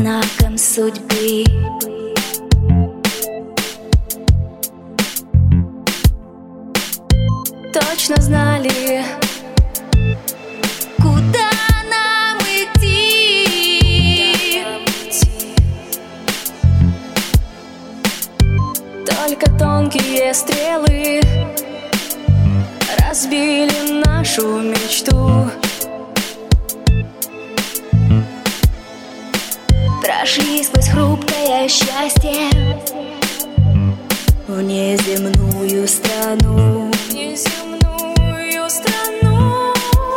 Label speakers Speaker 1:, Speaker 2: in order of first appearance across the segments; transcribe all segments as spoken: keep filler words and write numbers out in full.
Speaker 1: знаком судьбы. Точно знали, куда нам идти. Только тонкие стрелы разбили нашу мечту. Прошли сквозь хрупкое счастье в неземную страну. В неземную страну.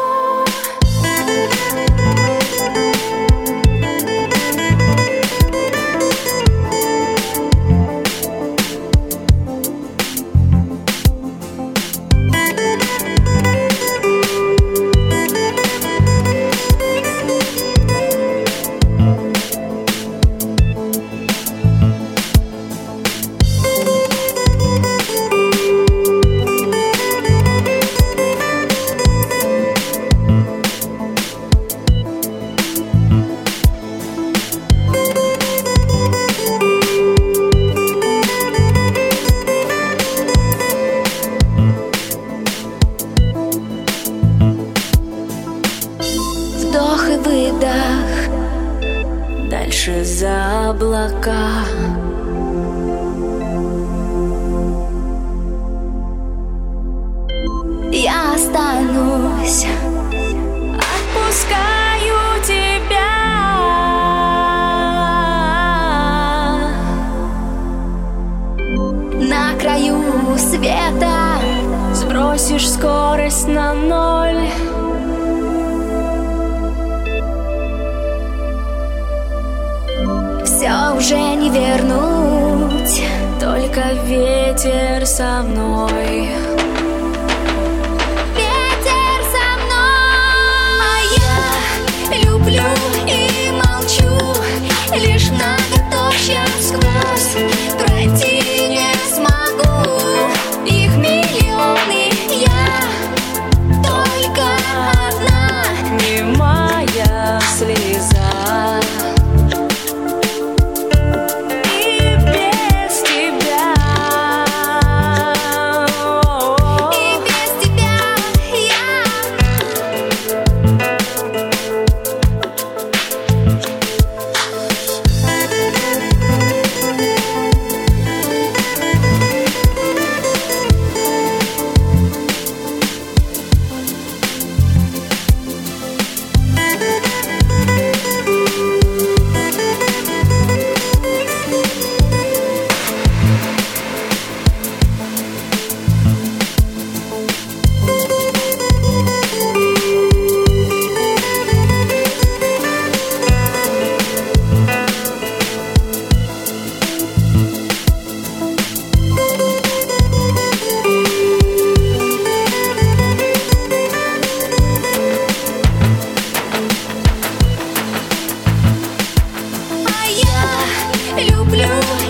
Speaker 1: Вдох и выдох, дальше за облака. Я останусь, отпускаю тебя. На краю света сбросишь скорость на ноль. Все уже не вернуть, только ветер со мной. Ветер со мной. Я люблю и молчу, лишь многоточие сквозь пройти не смогу. Их миллионы, я только одна немая слеза. Люблю